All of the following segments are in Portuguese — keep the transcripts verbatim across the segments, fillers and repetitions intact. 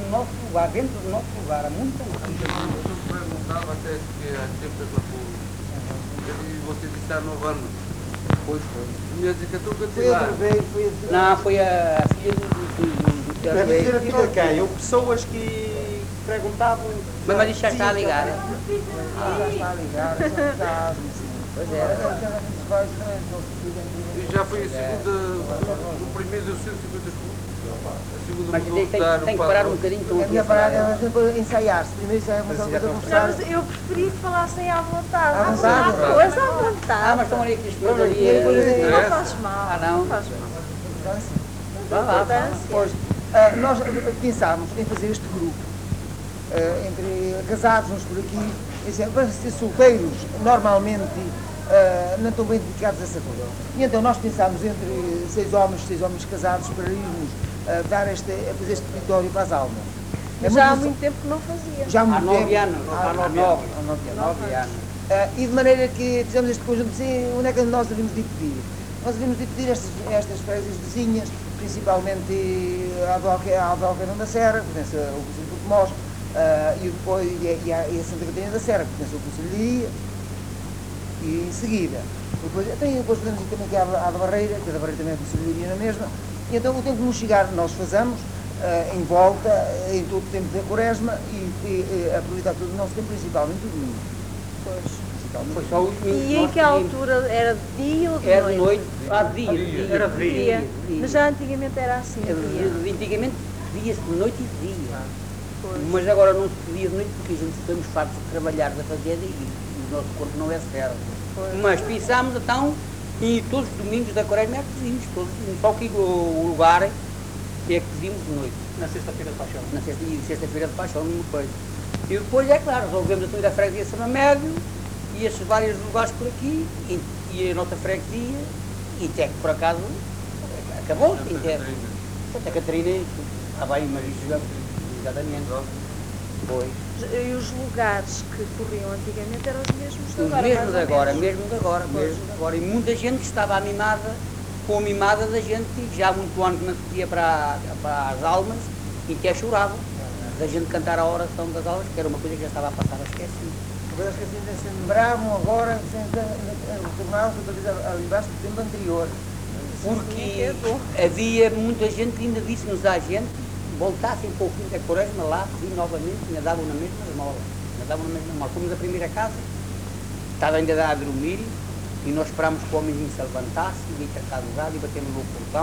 nosso lugar, dentro do nosso lugar, há muita gente. Eu perguntava até que há tempo lá por... E vocês disseram no ano. Pois foi. Minha dizer que eu estou a Foi outra vez, foi outra vez. Não, foi a filha do do do Deve ser a filha de quem? Eu, pessoas que perguntavam... Mas, mas isto já está a ligar. Ah, já está a ligar, já está... Pois é. E já foi a segunda, o primeiro deu cento e cinquenta escudos. A segunda Mas mudou tem, de tem, dar tem que um parar passo. um bocadinho, estão A aqui minha a falar. parada é ensaiar-se. Primeiro já é uma coisa a Não, conversar. mas eu preferi que falassem à vontade. À vontade? Pois, à Ah, mas vontade. estão ali aqueles Vamos ali. aqui, depois eh, Não faz mal. Ah, não? Não faz mal. Vá lá, vá. Importância. Pois, ah, nós pensámos em fazer este grupo, ah, entre casados, uns por aqui, e assim, para ser solteiros, normalmente ah, não estão bem dedicados a essa coisa. E então nós pensámos entre seis homens, seis homens casados, para irmos ah, dar este, a fazer este território para as almas. É Já há muito- muito tempo que não fazia. já há Há muito nove tempo. anos, Há há nove nove anos. anos. Há nove anos. Nove anos. Ah, e de maneira que fizemos este conjunto, assim, onde é que nós devemos dividir? Nós devemos dividir estas, estas freguesias vizinhas, principalmente a Alvalqueirão da Serra, que pertence ao Conselho de Portimós, ah, e depois e a, e, a, e a Santa Catarina da Serra, que pertence ao Conselho de Liria, e em seguida, depois, tem, depois podemos ir também aqui à, à da Barreira, que a da Barreira também é Conselho de Liria na mesma, e então o tempo que nos chegar nós fazemos, ah, em volta, em todo o tempo da quaresma, e, e, e aproveitar todo o nosso tempo, principalmente o domingo. Pois. Foi só o domingo E em nós que pedimos. altura? Era de dia ou de Era noite? de noite, ah, de dia, de dia. Era de De dia. dia. Mas já antigamente era assim. Era de de dia. dia. Antigamente via-se de noite e de dia. Pois. Mas agora não se podia de noite porque a gente estamos fartos de trabalhar da fazenda e o nosso corpo não é certo. Pois. Mas pensámos então, e todos os domingos da quaresma é que pedimos, todos, só que o, o lugar é que pedimos de noite. Na sexta-feira de paixão. Na sexta, e sexta-feira de paixão, mesma coisa. E depois, é claro, resolvemos a sair da freguesia de São Médio e esses vários lugares por aqui, e, e a nossa freguesia, e até que por acaso acabou. Santa Catarina, ah bem, mas isso já, exatamente. Foi. E os lugares que corriam antigamente eram os mesmos de Os agora? mesmos mais de ou agora, menos? mesmo de agora, mesmo de agora. E muita gente que estava animada, com a mimada da gente, já há muito ano que não se podia para, para as almas, e até choravam. Da gente cantar a oração das almas, que era uma coisa que já estava a passar a esquecer. Agora que assim se lembravam agora, retornaram outra vez a lembrar-se do tempo anterior. Porque é bom. havia muita gente que ainda disse-nos à gente, voltassem para o fim da quaresma lá, e novamente ainda davam na mesma esmola. Ainda davam na mesma esmola. Fomos a primeira casa, estava ainda a dormir, e nós esperámos que o homenzinho se levantasse, e veio tratar usado, e batemos no portão,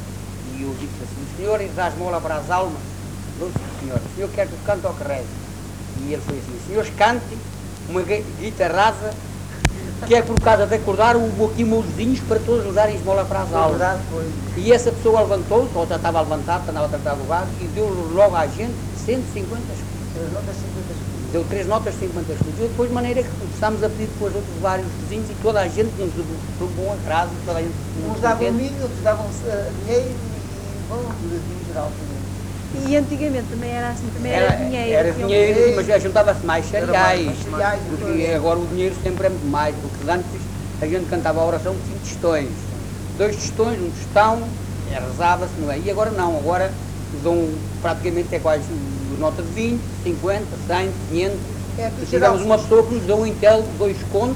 e eu disse assim, senhor, dá a esmola para as almas. Doce senhor, o senhor quer que cante ou que reze? E ele foi assim, senhores, cante uma guitarrada, que é por causa de acordar o aqui meus vizinhos para todos usarem esmola para as almas. Verdade, foi. E essa pessoa levantou-se, ou já estava levantado, andava a tratar do lugar, e deu logo à gente cento e cinquenta escudos. As notas cinquenta escudos. Deu três notas de cinquenta escudos. E depois, de maneira que começámos a pedir depois outros vários vizinhos, e toda a gente nos deu um bom atraso, toda a gente Uns davam milho, outros davam uh, dinheiro e, bom, tudo assim em geral também. E antigamente também era assim, também era, Era, dinheiro. era tinham- dinheiro, mas já juntava-se mais Era cereais. mais cereais, Porque pois. agora o dinheiro sempre é muito mais, porque antes a gente cantava a oração com cinco tostões. Dois tostões, um tostão, é, rezava-se, não é? E agora não, agora dão praticamente é quase nota de vinte, cinquenta, cem, quinhentos. É, E tivemos uma pessoa que nos deu um Intel de dois contos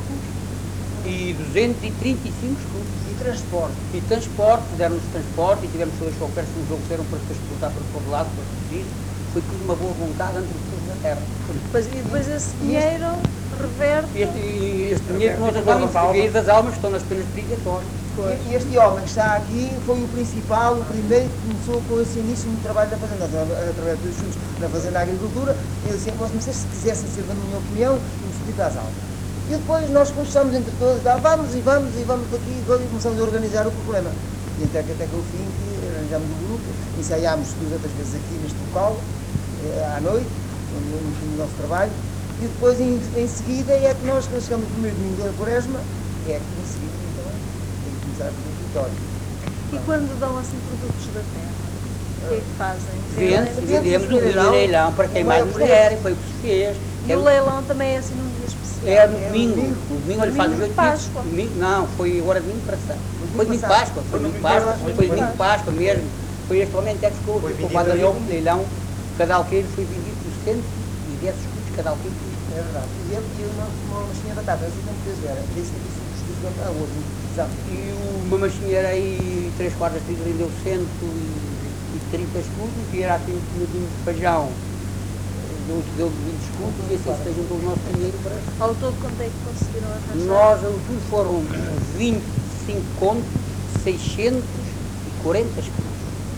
e duzentos e trinta e cinco escudos. E transporte. E transporte, deram-nos transporte e tivemos dois choferes que nos ofereceram para transportar para todo lado, para fugir. Foi tudo uma boa vontade entre os pessoas da terra. Depois, e depois esse dinheiro reverte. E este, e este dinheiro que nós acabamos de pagar das almas que estão nas penas purgatórias. E este homem que está aqui foi o principal, o primeiro que começou com esse início no trabalho da fazenda, através dos estudos na fazenda da agricultura. Ele disse, mas se quisessem ser da minha opinião, nos pedir às almas. E depois nós conversamos entre todos, ah, vamos e vamos e vamos daqui e começamos a organizar o problema. E até que, até que ao fim que arranjamos o grupo, ensaiámos duas outras vezes aqui neste local, eh, à noite, no, no fim do nosso trabalho, e depois em, em seguida é que nós, quando chegamos no primeiro domingo da quaresma, é que em seguida então tem que começar a fazer o vitório. E quando dão assim produtos da terra, o que é que fazem? Vende, Vendemos vendemos no no leilão. leilão para quem mais mulher, foi o que se fez. E o leilão também é assim num dia especial? É no É domingo, domingo. no domingo ele faz os Domingo de oito Páscoa. dias. Domingo, não, foi agora domingo para São. Foi domingo de passado. Páscoa, foi domingo de Páscoa, foi domingo de Páscoa mesmo. Foi este homem até que ficou Foi ficou vinte e quando dois. ali ao leilão, cada alqueire foi vendido por cento e dez escudos cada alqueire. É verdade. E eu, eu não, uma machinha de batata, assim não podes ver. Disse que isso custou a hoje. Exato. E uma machinheira aí, três quartas de trigo, vendeu cento e trinta escudos, e era assim um pequenininho de feijão, deu, deu vinte escudos, e assim se juntou o nosso dinheiro para... Ao todo, quanto é que conseguiram arranjar? Nós, ao tudo, foram vinte e cinco contos, seiscentos e quarenta escudos.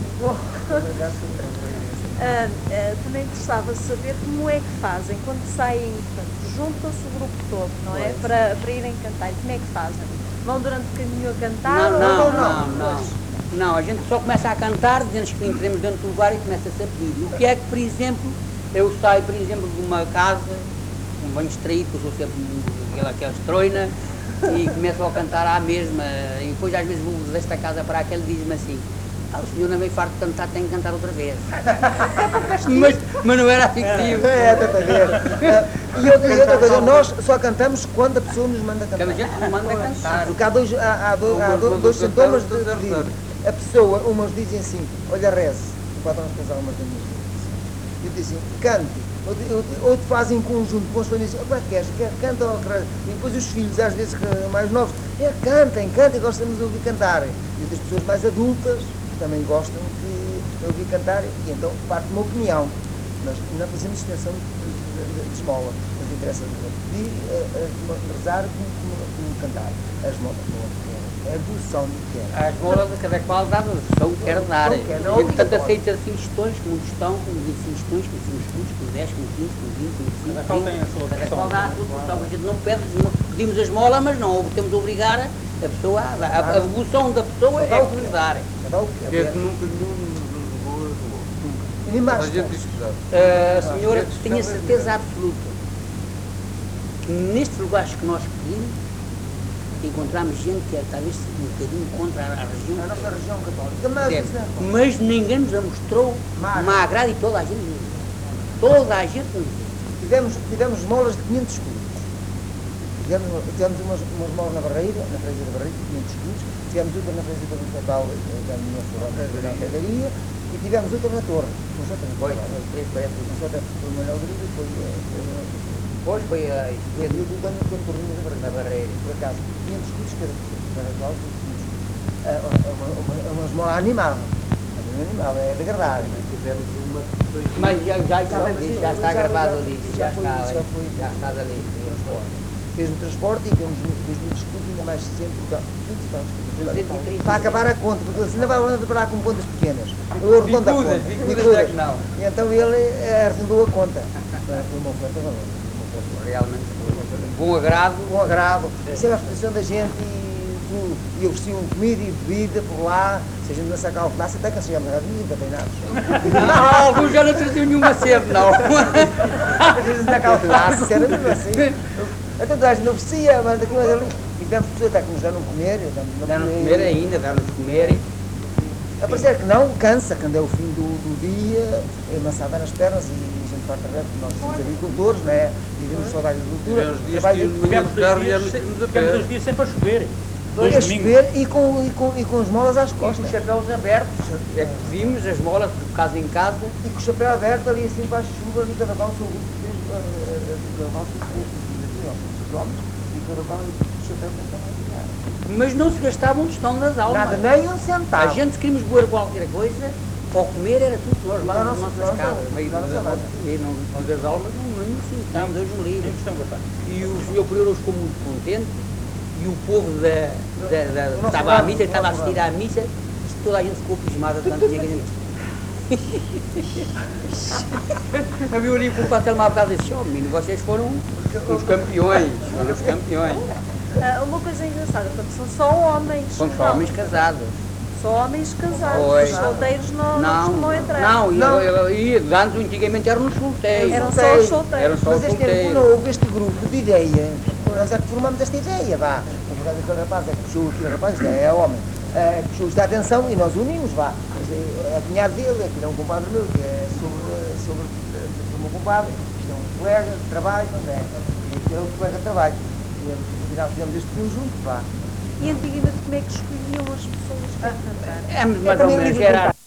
Ah, ah, também gostava de saber como é que fazem quando saem, portanto, juntam-se o grupo todo, não é? Para, para irem cantar. E como é que fazem? Vão durante o caminho a cantar? Não, ou não, não? não, não. Não, a gente só começa a cantar, dizendo que entremos dentro do lugar e começa-se a pedir. O que é que, por exemplo, eu saio, por exemplo, de uma casa, um banho distraído, que eu sou sempre aquela, aquela estroina, e começo a cantar à mesma, e depois às vezes vou desta casa para aquela e diz-me assim: ah, o senhor não veio farto de cantar, tem que cantar outra vez. mas, mas não era fictivo. É, tanta vez. E outra, e outra coisa, nós só cantamos quando a pessoa nos manda cantar. Cada gente nos manda cantar. Porque há dois, há, há dois, há dois, dois sintomas de pedir. A pessoa, umas dizem assim, olha, reze, o patrão nos pensava umas das minhas vezes. Eu disse assim, cante. Outro fazem em conjunto com os famílias, o que é que queres? Canta ou queres? E depois os filhos, às vezes mais novos, é, cantem, cantem, gostamos de ouvir cantar. E outras pessoas mais adultas também gostam de ouvir cantar, e então parte de uma opinião. Nós não fazemos extensão de, de, de esmola, mas interessa pedir, rezar como, como, como cantar. A esmola, é a devoção do que quer. A esmola de cada qual dá a devoção que quer dar. E portanto aceita assim gestões, como um gestão, como vinte e cinco gestões, como cinco escudos, como dez, como quinze, como vinte, como vinte e cinco. Cada qual tem a sua devoção. Cada qual dá a sua devoção. A gente não pede, não, pedimos a esmola, mas não temos de obrigar a pessoa a dar. A, a devoção da pessoa é que nos dar. Porque é que nunca nenhum nos levou a esmola. E mais, A gente diz que dá. A senhora tem a certeza absoluta que nestes lugares que nós pedimos, encontramos gente que é talvez um bocadinho contra a região. a nossa região católica. Mas, Deve. isso não é bom. Mas ninguém nos a mostrou Mas- uma agrado e toda a gente nos viu. Toda a gente nos viu. Tivemos, tivemos esmolas de quinhentos escudos. Tivemos, tivemos umas, umas esmolas na Barreira, na Freguesia da Barreira, de quinhentos escudos. Tivemos outra na Freguesia do Natal, da minha da Alvedaria, e tivemos outra na Torre. Não sei também. Foi, três parece. Não sei até foi uma Alvedaria, foi... foi Depois foi a Foi a do Dano quando Torrinhas da Barreira. na barreira. Por acaso, quinhentos escudos cada cada qual, quinhentos escudos. É uma, uma, uma esmola animada. Animada, é de agradar. Tivemos uma. Mas já, já, já, Já, já, já, está já, gravado já, ali, já já, foi, está, já foi. já está ali. Fez um transporte e temos dois mil escudos, ainda mais cento duzentos e para acabar a conta, porque assim não vai parar com contas pequenas. Eu arredondo a conta. Bicudas, bicudas é que não. E então ele eh, arredondou a conta. Foi uma oferta valor. Realmente foi um bom agrado. Com agrado. Isso é a exposição da gente e, tu, e ofereciam comida e bebida por lá. Se a gente não sacar o pedaço, até que chegamos a nunca tem nada. Não, alguns já não traziam nenhuma sede, não. Às vezes naquela classe, era mesmo assim. Então toda a gente oferecia, mas daqui mas ali. E tivemos pessoas até que nos deram comer. Deram de comer ainda, deram de comer. A parecer que não, cansa, quando é o fim do, do dia, é amassada nas pernas e a gente parte a ver, porque nós somos agricultores, não é? Vivemos só da agricultura. Tivemos dias trabalho- que no meio do carro íamos a Tivemos pé. dois dias sempre a chover. a Dois domingos. chover e com, e, com, e com as molas às E com costas. os chapéus abertos. É que vimos as molas de casa em casa. E com o chapéu aberto ali assim para a chuva, ali cada qual o seu grupo fez, eh, eh, cada qual o seu grupo fez, ó, os homens, e cada qual o chapéu que estava a tirar. Mas não se gastava um tostão nas almas. Nada, nem um A centavo. gente, se queríamos boer qualquer coisa, para comer era tudo nós lá Não, nas não, nossas não, casas. não, Meio não, das não, almas. E não, não das almas não, não necessitávamos, Deus me livre. E o senhor Prior ficou muito contente. E o povo da, da, da, nosso estava à lado, missa, do estava a nosso assistir à missa, toda a gente ficou pismada tanto tinha que a gente. Havia ali para o pastel uma bocada e disse: oh menino, vocês foram os campeões, foram os campeões. Ah, uma coisa engraçada, portanto, são só homens. Fomos só Não, homens casados. Só homens casados. Pois. Os solteiros não, não, costumam entrar. Não, Não. e, e, e antes antigamente eram os solteiros. Eram só os solteiros. Eram só Mas os este ano, solteiros. quando houve este grupo de ideias, nós é que formamos esta ideia, vá. Na verdade, aquele rapaz é que puxou aquele rapaz, isto é, é homem, é, que puxou esta atenção e nós unimos, vá. Mas, é, a cunhada dele, aquilo é um compadre meu, que é sobre, sobre, sobre o meu compadre, isto é um colega de trabalho, não é? E aquele é um colega de trabalho. E nós fizemos este conjunto, vá. E antigamente como é que escolhiam as pessoas para cantar? É mais ou também menos, livre era